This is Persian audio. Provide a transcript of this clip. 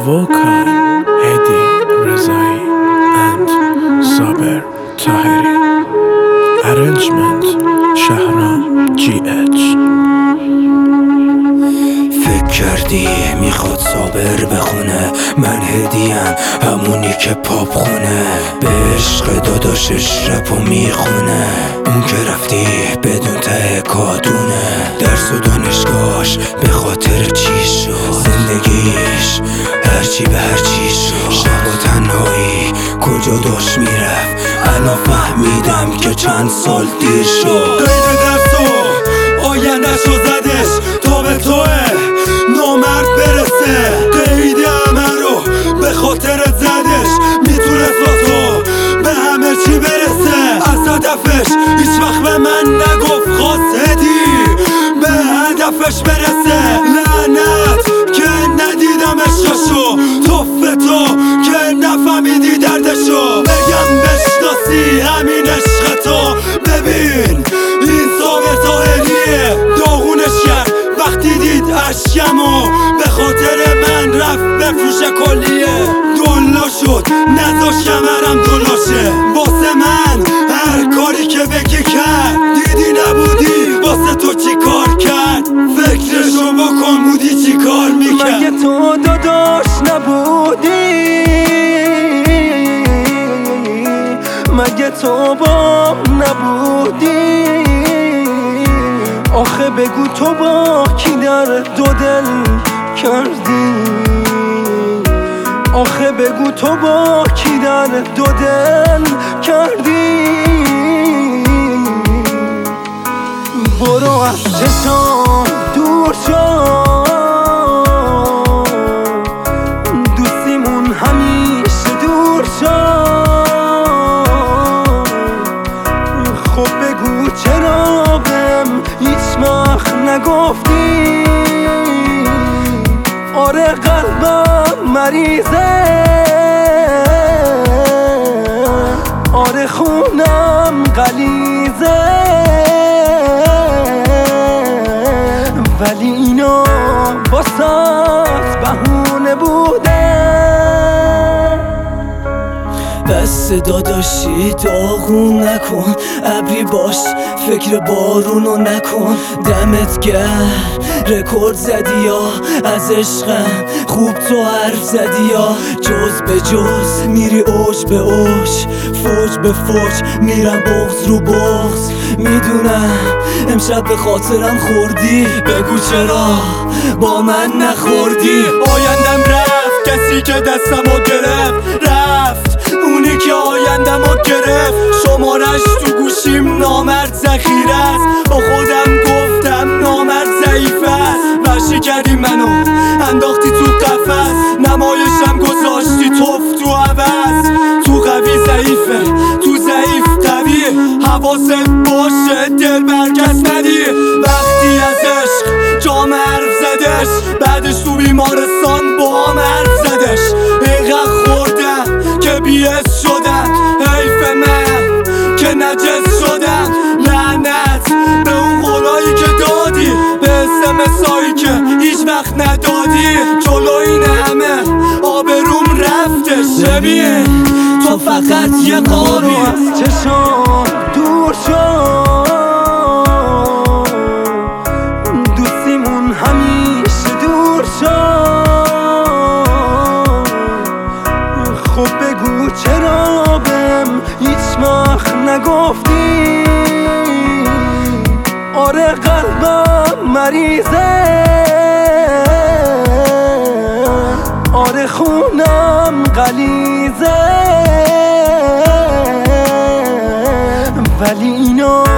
Vocal Hedi Rezai and Saber Tahiri. Arrangement Shahram GH. فکر کردی میخواد صابر بخونه، من هدیم همونی که پاپ خونه، به عشق داداشش رپو میخونه. اون که رفتی بدون ته کادونه، درس و دانشگاهش به خاطر چی شد، زندگیش هرچی به هرچی شد. شب و تنهایی کجا داشت میرفت، الان فهمیدم که چند سال دیر شد. قید درس و آینده‌شو زدش تا به توه نامرد برسه، قید همه رو به خاطرت زدش، میتونست با تو به همه چی برسه. از هدفش هیچ وقت به من نگفت خواست هدی به هدفش برسه. لعنت که ندیدم عشقشو، توف تو که نفهمیدی دردشو. بگم بشناسی همین عشق تو، ببین این صابر طاهریه. داغونش کرد وقتی دید اشکمو، به خاطر من رفت بفروشه کلیه. دلا شد نذاش کمرم دلاشه، واسه من هر کاری که بگی کرد. دیدی نبودی واسه تو چی کار کرد، فکرشو بکن بودی چی کار میکرد. مگه تو داداش نبودی، مگه تو با نبودی. آخه بگو تو با کی در دو دل کردی، آخه بگو تو با کی در دو دل کردی. برو از چشام دور شو، دوستیمون همیشه دور شو. خب بگو چرا بهم هیچ وقت نگفتی. آره قلبم مریضه، آره خونم غلیظه، ولی اینا واسات بهونه بوده. بس داداشی داغون نکن، ابری باش فکر بارونو نکن. دمت گرم رکورد زدی یا از عشقم خوب تو حرف زدی، یا جز به جز میری اوج به اوج، فوج به فوج میرم بغض رو بغض. میدونم امشب به خاطرم خوردی، بگو چرا با من نخوردی. آیندم رفت کسی که دستمو گرفت، رفت اونی که آیندمو گرفت. شمارش تو گوشیم نامرد ذخیره است، با خودم گفتم نامرد ضعیف است. وحشی کردی منو انداختی تو قفس، نمایشم گذاشتی توف تو عوض. تو قوی ضعیفه تو ضعیف قوی، حواست باشه دل برکس ندی. وقتی از عشق جام حرف زدش، بعدش تو بیمارستان با هم حرف زدش. اینقدر خوردم که بی‌حس شدم، حیف من که نجس شدم. لعنت به اون قولایی که دادی، به اسمسایی که هیچ وقت ندادی. جلو این همه آبروم رفتش، ببین تو فقط یه قابی. از چشام دور شو، دوستیمون همیشه دور شو. خب بگو چرا بهم هیچ وقت نگفتی. آره قلبم مریضه، آره خونم غلیظه، ولی اینا